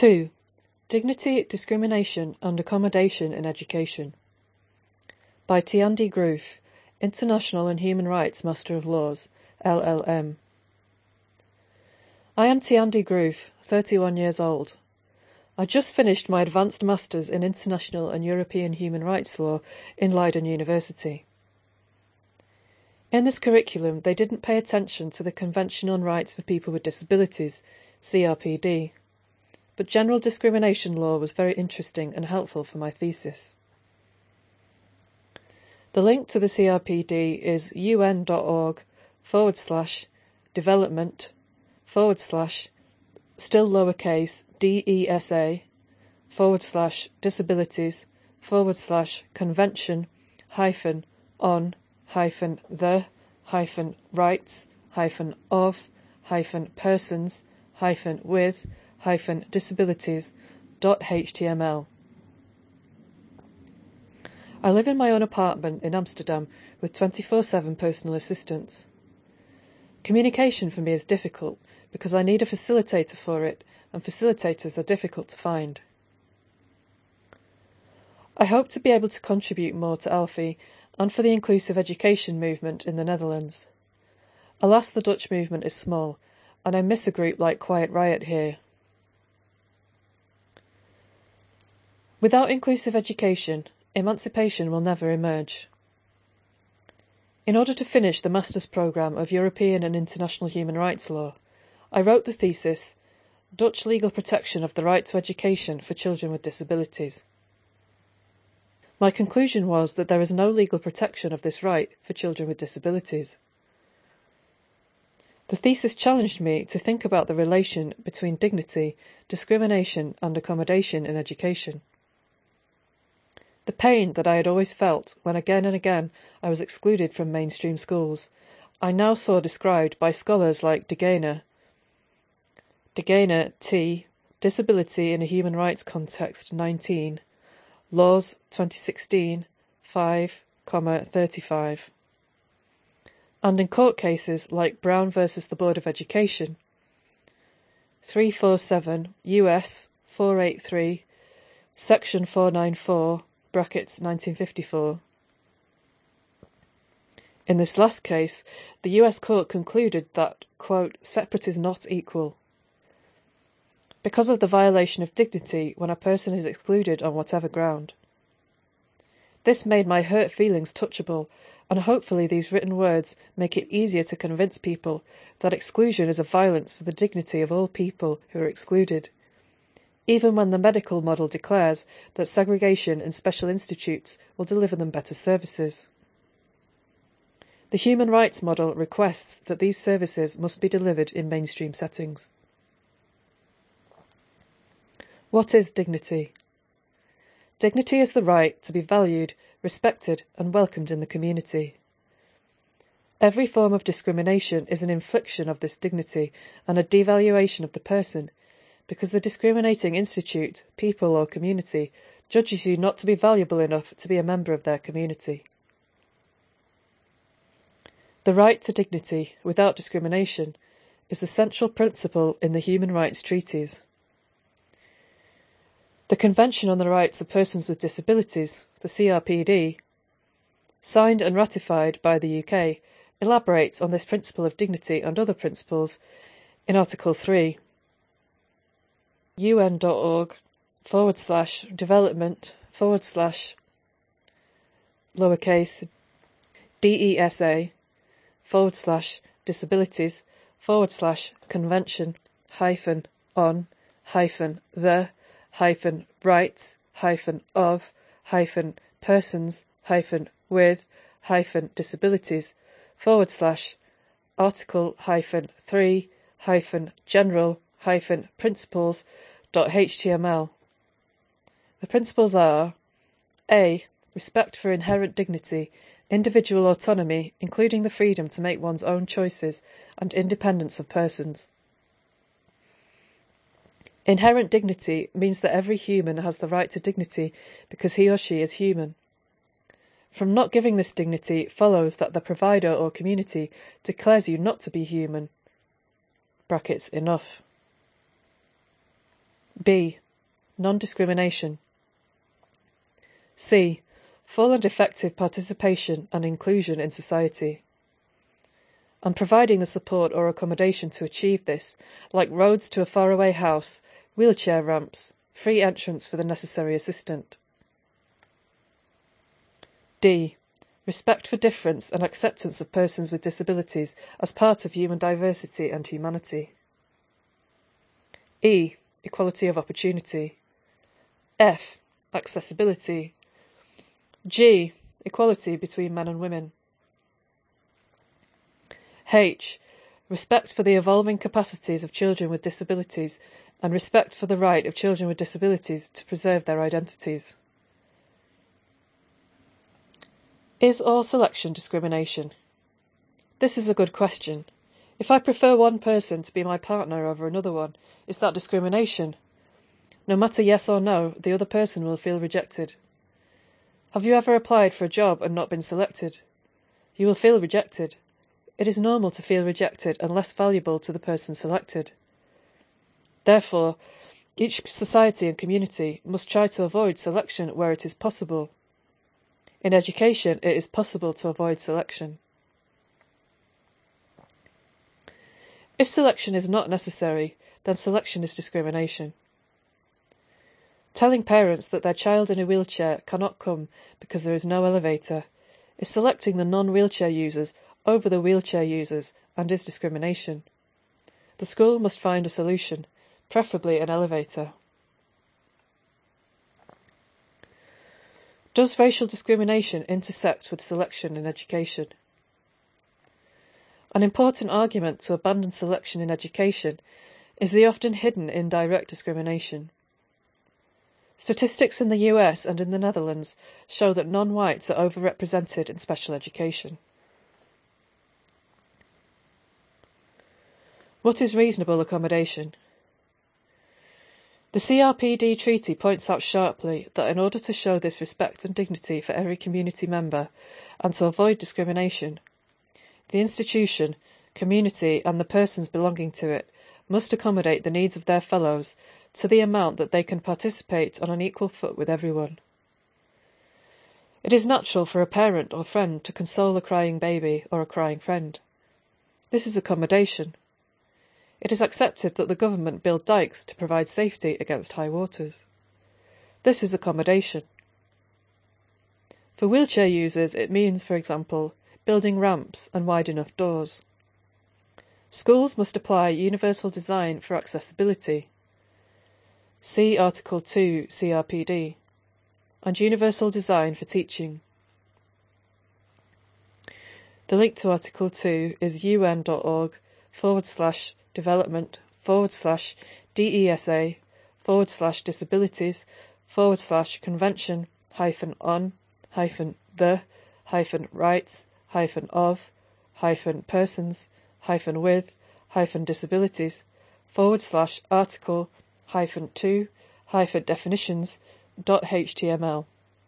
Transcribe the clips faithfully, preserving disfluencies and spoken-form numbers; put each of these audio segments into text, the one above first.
two. Dignity, Discrimination and Accommodation in Education. By Tiandi Groove, International and Human Rights Master of Laws, L L M. I am Tiandi Groove, thirty-one years old. I just finished my Advanced Masters in International and European Human Rights Law in Leiden University. In this curriculum, they didn't pay attention to the Convention on Rights for People with Disabilities, C R P D, but general discrimination law was very interesting and helpful for my thesis. The link to the C R P D is un.org forward slash development forward slash still lowercase DESA forward slash disabilities forward slash convention hyphen on hyphen the hyphen rights hyphen of hyphen persons hyphen with hyphen disabilities dot html. I live in my own apartment in Amsterdam with twenty-four seven personal assistants. Communication for me is difficult because I need a facilitator for it, and facilitators are difficult to find. I hope to be able to contribute more to ALFI and for the inclusive education movement in the Netherlands. Alas, the Dutch movement is small, and I miss a group like Quiet Riot here. Without inclusive education, emancipation will never emerge. In order to finish the Master's Programme of European and International Human Rights Law, I wrote the thesis, Dutch Legal Protection of the Right to Education for Children with Disabilities. My conclusion was that there is no legal protection of this right for children with disabilities. The thesis challenged me to think about the relation between dignity, discrimination and accommodation in education. The pain that I had always felt when again and again I was excluded from mainstream schools, I now saw described by scholars like Degene, Degene T, Disability in a Human Rights Context nineteen, Laws twenty sixteen, five, thirty-five. And in court cases like Brown versus the Board of Education, three forty-seven U S four eighty-three, Section four ninety-four, brackets nineteen fifty-four. In this last case, the U S court concluded that, quote, separate is not equal. Because of the violation of dignity when a person is excluded on whatever ground. This made my hurt feelings touchable, and hopefully these written words make it easier to convince people that exclusion is a violence for the dignity of all people who are excluded, even when the medical model declares that segregation in special institutes will deliver them better services. The human rights model requests that these services must be delivered in mainstream settings. What is dignity? Dignity is the right to be valued, respected and welcomed in the community. Every form of discrimination is an infliction of this dignity and a devaluation of the person, because the discriminating institute, people or community judges you not to be valuable enough to be a member of their community. The right to dignity without discrimination is the central principle in the human rights treaties. The Convention on the Rights of Persons with Disabilities, the C R P D, signed and ratified by the U K, elaborates on this principle of dignity and other principles in Article three. un.org forward slash development forward slash lowercase DESA forward slash disabilities forward slash convention hyphen on hyphen the hyphen rights hyphen of hyphen persons hyphen with hyphen disabilities forward slash article hyphen three hyphen general hyphen principles dot html. The principles are A. Respect for inherent dignity, individual autonomy, including the freedom to make one's own choices, and independence of persons. Inherent dignity means that every human has the right to dignity because he or she is human. From not giving this dignity follows that the provider or community declares you not to be human. Brackets enough. B. Non-discrimination. C. Full and effective participation and inclusion in society, and providing the support or accommodation to achieve this, like roads to a faraway house, wheelchair ramps, free entrance for the necessary assistant. D. Respect for difference and acceptance of persons with disabilities as part of human diversity and humanity. E. Equality of opportunity. F. Accessibility. G. Equality between men and women. H. Respect for the evolving capacities of children with disabilities and respect for the right of children with disabilities to preserve their identities. Is all selection discrimination? This is a good question. If I prefer one person to be my partner over another one, is that discrimination? No matter yes or no, the other person will feel rejected. Have you ever applied for a job and not been selected? You will feel rejected. It is normal to feel rejected and less valuable to the person selected. Therefore, each society and community must try to avoid selection where it is possible. In education, it is possible to avoid selection. If selection is not necessary, then selection is discrimination. Telling parents that their child in a wheelchair cannot come because there is no elevator is selecting the non-wheelchair users over the wheelchair users and is discrimination. The school must find a solution, preferably an elevator. Does racial discrimination intersect with selection in education? An important argument to abandon selection in education is the often hidden indirect discrimination. Statistics in the U S and in the Netherlands show that non-whites are overrepresented in special education. What is reasonable accommodation? The C R P D Treaty points out sharply that in order to show this respect and dignity for every community member and to avoid discrimination, the institution, community and the persons belonging to it must accommodate the needs of their fellows to the amount that they can participate on an equal foot with everyone. It is natural for a parent or friend to console a crying baby or a crying friend. This is accommodation. It is accepted that the government build dikes to provide safety against high waters. This is accommodation. For wheelchair users, it means, for example, building ramps and wide enough doors. Schools must apply universal design for accessibility. See Article two C R P D, and universal design for teaching. The link to Article two is un.org forward slash development forward slash DESA forward slash disabilities forward slash convention hyphen on hyphen the hyphen rights hyphen of hyphen persons hyphen with hyphen disabilities forward slash article hyphen two hyphen definitions dot html.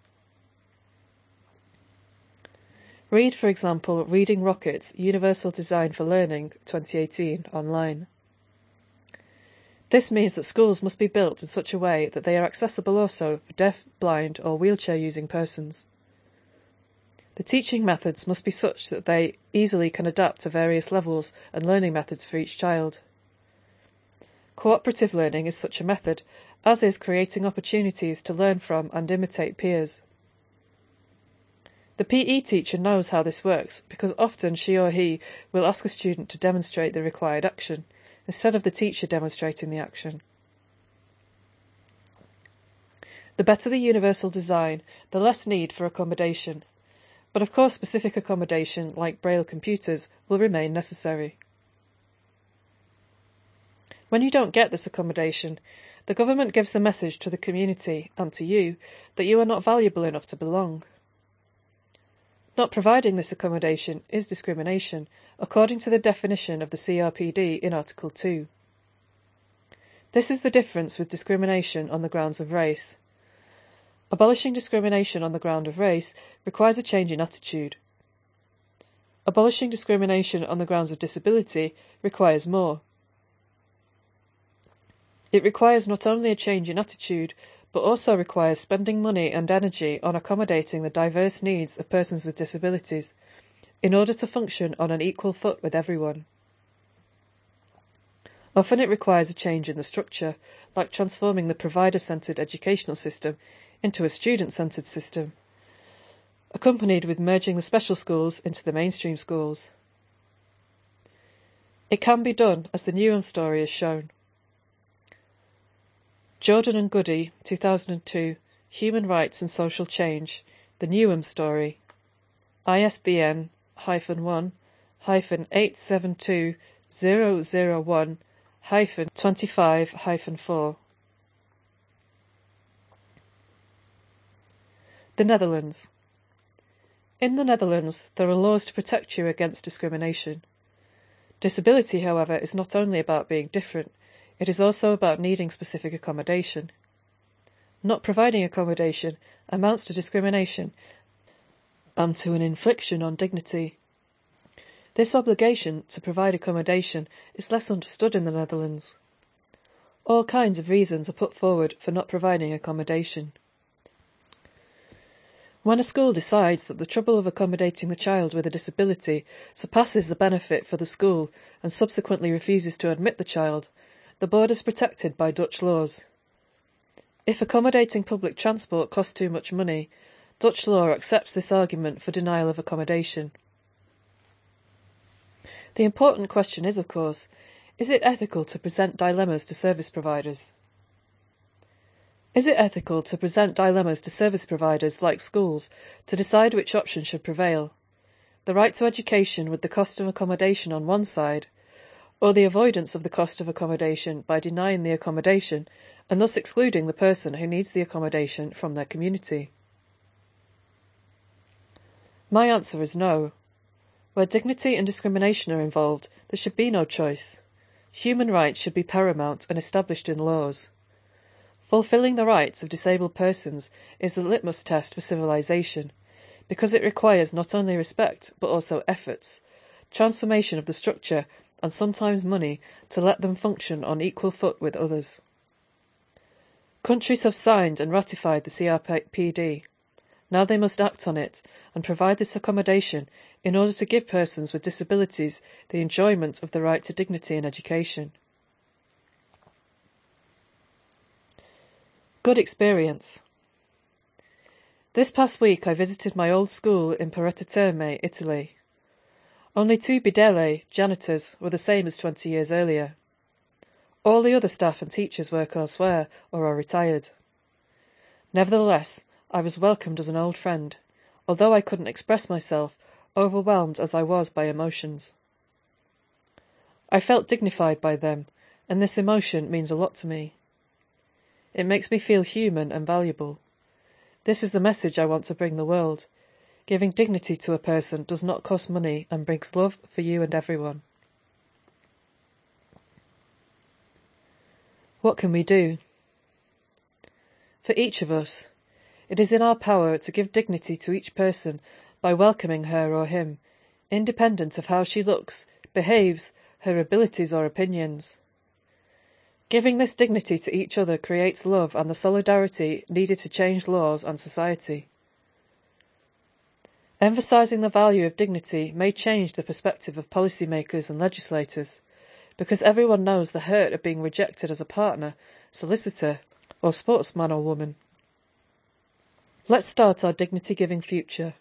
Read, for example, Reading Rocket's Universal Design for Learning twenty eighteen online. This means that schools must be built in such a way that they are accessible also for deaf, blind or wheelchair-using persons. The teaching methods must be such that they easily can adapt to various levels and learning methods for each child. Cooperative learning is such a method, as is creating opportunities to learn from and imitate peers. The P E teacher knows how this works because often she or he will ask a student to demonstrate the required action, instead of the teacher demonstrating the action. The better the universal design, the less need for accommodation, but of course specific accommodation, like Braille computers, will remain necessary. When you don't get this accommodation, the government gives the message to the community and to you that you are not valuable enough to belong. Not providing this accommodation is discrimination, according to the definition of the C R P D in Article two. This is the difference with discrimination on the grounds of race. Abolishing discrimination on the ground of race requires a change in attitude. Abolishing discrimination on the grounds of disability requires more. It requires not only a change in attitude, but also requires spending money and energy on accommodating the diverse needs of persons with disabilities, in order to function on an equal foot with everyone. Often it requires a change in the structure, like transforming the provider-centred educational system into a student-centred system, accompanied with merging the special schools into the mainstream schools. It can be done, as the Newham story has shown. Jordan and Goody, two thousand two, Human Rights and Social Change, The Newham Story, I S B N one eight seven two zero zero one twenty-five four. The Netherlands. In the Netherlands, there are laws to protect you against discrimination. Disability, however, is not only about being different, it is also about needing specific accommodation. Not providing accommodation amounts to discrimination and to an infliction on dignity. This obligation to provide accommodation is less understood in the Netherlands. All kinds of reasons are put forward for not providing accommodation. When a school decides that the trouble of accommodating the child with a disability surpasses the benefit for the school and subsequently refuses to admit the child, the board is protected by Dutch laws. If accommodating public transport costs too much money, Dutch law accepts this argument for denial of accommodation. The important question is, of course, is it ethical to present dilemmas to service providers? Is it ethical to present dilemmas to service providers like schools to decide which option should prevail? The right to education with the cost of accommodation on one side, or the avoidance of the cost of accommodation by denying the accommodation and thus excluding the person who needs the accommodation from their community? My answer is no. Where dignity and discrimination are involved, there should be no choice. Human rights should be paramount and established in laws. Fulfilling the rights of disabled persons is the litmus test for civilization, because it requires not only respect but also efforts, transformation of the structure and sometimes money to let them function on equal foot with others. Countries have signed and ratified the C R P D. Now they must act on it and provide this accommodation in order to give persons with disabilities the enjoyment of the right to dignity and education. Good experience. This past week I visited my old school in Porretta Terme, Italy. Only two bidelli, janitors, were the same as twenty years earlier. All the other staff and teachers work elsewhere or are retired. Nevertheless, I was welcomed as an old friend, although I couldn't express myself, overwhelmed as I was by emotions. I felt dignified by them, and this emotion means a lot to me. It makes me feel human and valuable. This is the message I want to bring the world. Giving dignity to a person does not cost money and brings love for you and everyone. What can we do? For each of us, it is in our power to give dignity to each person by welcoming her or him, independent of how she looks, behaves, her abilities or opinions. Giving this dignity to each other creates love and the solidarity needed to change laws and society. Emphasising the value of dignity may change the perspective of policymakers and legislators, because everyone knows the hurt of being rejected as a partner, solicitor, or sportsman or woman. Let's start our dignity-giving future.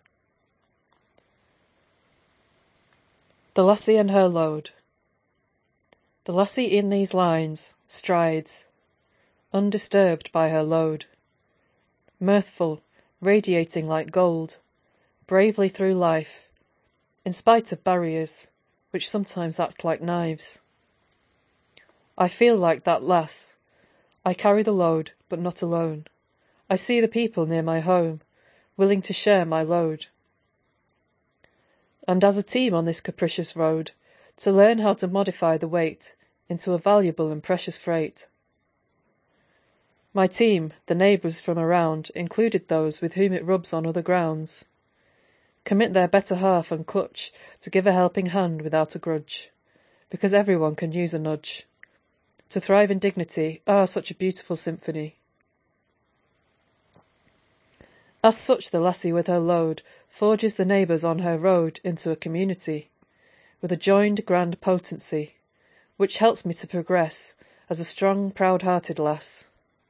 The lassie and her load. The lassie in these lines strides, undisturbed by her load, mirthful, radiating like gold, bravely through life, in spite of barriers, which sometimes act like knives. I feel like that lass. I carry the load, but not alone. I see the people near my home, willing to share my load. And as a team on this capricious road, to learn how to modify the weight into a valuable and precious freight. My team, the neighbours from around, included those with whom it rubs on other grounds. Commit their better half and clutch to give a helping hand without a grudge, because everyone can use a nudge. To thrive in dignity, ah, such a beautiful symphony. As such the lassie with her load forges the neighbours on her road into a community, with a joined grand potency, which helps me to progress as a strong, proud-hearted lass.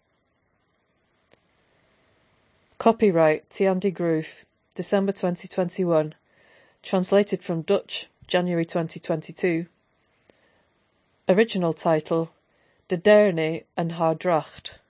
Copyright Tian de Groove, December twenty twenty-one. Translated from Dutch, January twenty twenty-two. Original title: De Deerne en haar Dracht.